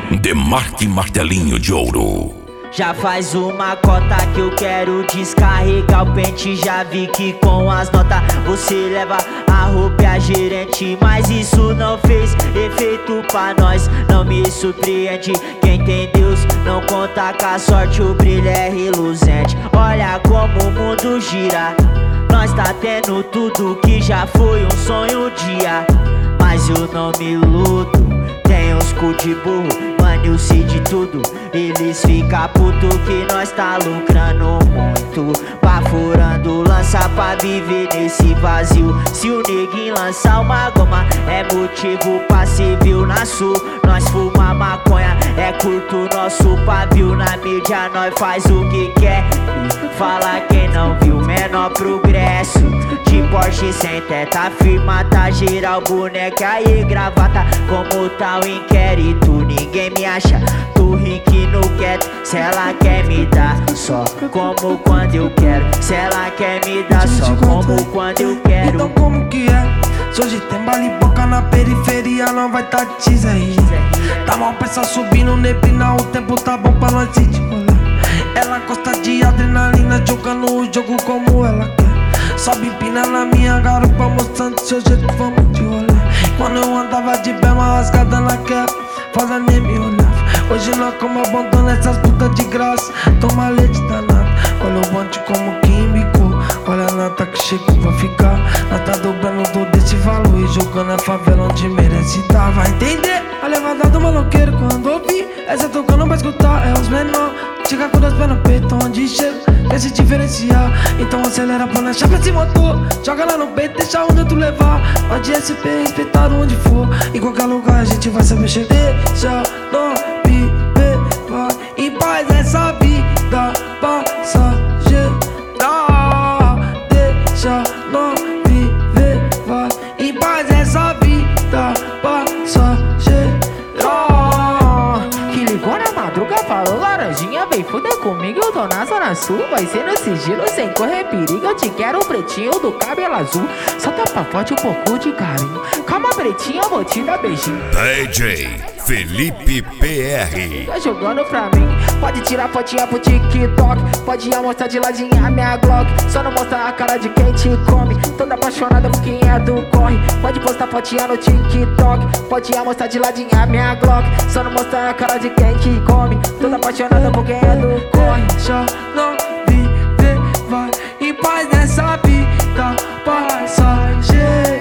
Demarque Martelinho de Ouro. Já faz uma cota que eu quero descarregar o pente. Já vi que com as notas você leva a roupa e a gerente, mas isso não fez efeito pra nós. Não me surpreende, quem tem Deus não conta com a sorte, o brilho é reluzente. Olha como o mundo gira, nós tá tendo tudo que já foi um sonho um dia. Mas eu não me iludo, tem uns cu de burro, mano, eu sei de tudo. Eles ficam puto que nós tá lucrando muito, furando lança pra viver nesse vazio. Se o neguinho lançar uma goma é motivo pra ser viu na sul. Nós fuma maconha, é curto nosso pavio. Na mídia nós faz o que quer, fala quem não viu menor progresso. De Porsche sem teta, firma, tá geral, boneca aí gravata. Como tá o inquérito, ninguém me acha, tô rico no quieto. Se ela quer me dar, só como quando eu quero. Se ela quer me dar, só como quando eu quero. Então como que é? Se hoje tem bala e boca na periferia, não vai tá teaser aí. Tá mal peça subindo, neblina, o tempo tá bom pra nós ir de rolê. Ela gosta de adrenalina, jogando o jogo como ela quer. Sobe empina na minha garupa, mostrando seu jeito, vamos de rolê. Quando eu andava de berma rasgada naquela, foda nem me olhava. Hoje nós como abandona essas putas de graça, toma leite danado. Olha o bonde como que embicou, olha a nota que chegou pra ficar. Nós tá dobrando todo esse valor e jogando a favela onde merece dar. Vai entender a levada do maloqueiro quando ouvir essa tocando pra escutar, é os menor. Chega com dois pés no peito, onde chega, quer se diferenciar. Então acelera pra nós, chapa esse motor, joga lá no peito, deixa o neutro levar. Pode SP, respeitar onde for, em qualquer lugar a gente vai saber chegar. Deixa nós viver, vai em paz essa vida passageira. Deixa nós viver, vai em paz essa vida passageira. Que ligou na madruga, falou laranjinha, vem fuder comigo, eu tô na zona sul. Vai ser no sigilo, sem correr perigo, eu te quero pretinho do cabelo azul. Só tapa forte um pouco de carinho, calma pretinha, eu vou te dar beijinho. DJ Felipe PR. Tá jogando pra mim, pode tirar fotinha pro TikTok, pode mostrar de ladinha a minha Glock. Só não mostra a cara de quem te come, toda apaixonada por quem é do corre. Pode postar fotinha no TikTok, pode mostrar de ladinha a minha Glock. Só não mostra a cara de quem te come, toda apaixonada por quem é do corre. Deixa não viver, vai em paz nessa vida passageira.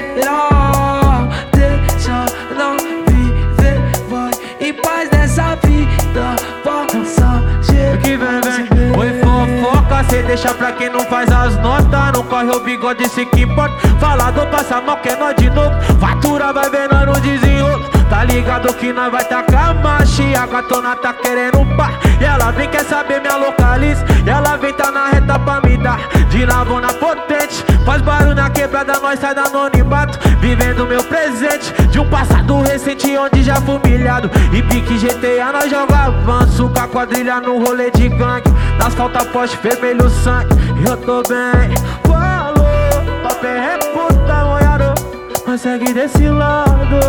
Deixa não viver, vai em paz nessa vida passageira. Que vem, oi fofoca, cê deixa pra quem não faz as notas. Não corre o bigode, se que importa. Falador passa mal, que é nós de novo. Fatura vai ver nós no desenrolo. Tá ligado que nós vai tacar marcha e a gatona tá querendo par. E ela vem, quer saber minha localiza, e ela vem tá na reta pra me dar de lavona potente. Faz barulho na quebrada, nós sai da anonimato, vivendo meu presente de um passado recente onde já fui humilhado. E pique GTA nós joga avanço com a quadrilha no rolê de gangue. Nas falta poste vermelho sangue, e eu tô bem. Falou, papel é puta, molhado, mas segue desse lado.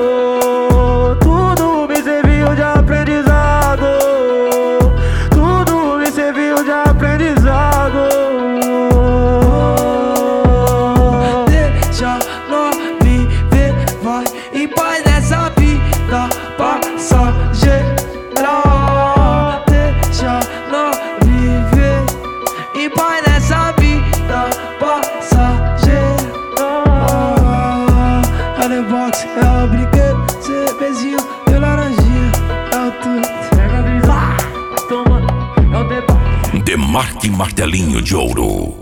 Tudo me serviu de aprendizado, tudo me serviu de aprendizado. Deixa nós viver, vai em paz nessa vida passageira. Deixa nós viver em paz nessa vida passageira. É the box, é o brinquedo, cervezinho e laranjinha, é o tudo. Pega a visão, toma, é o debate. Demarque Martelinho de Ouro.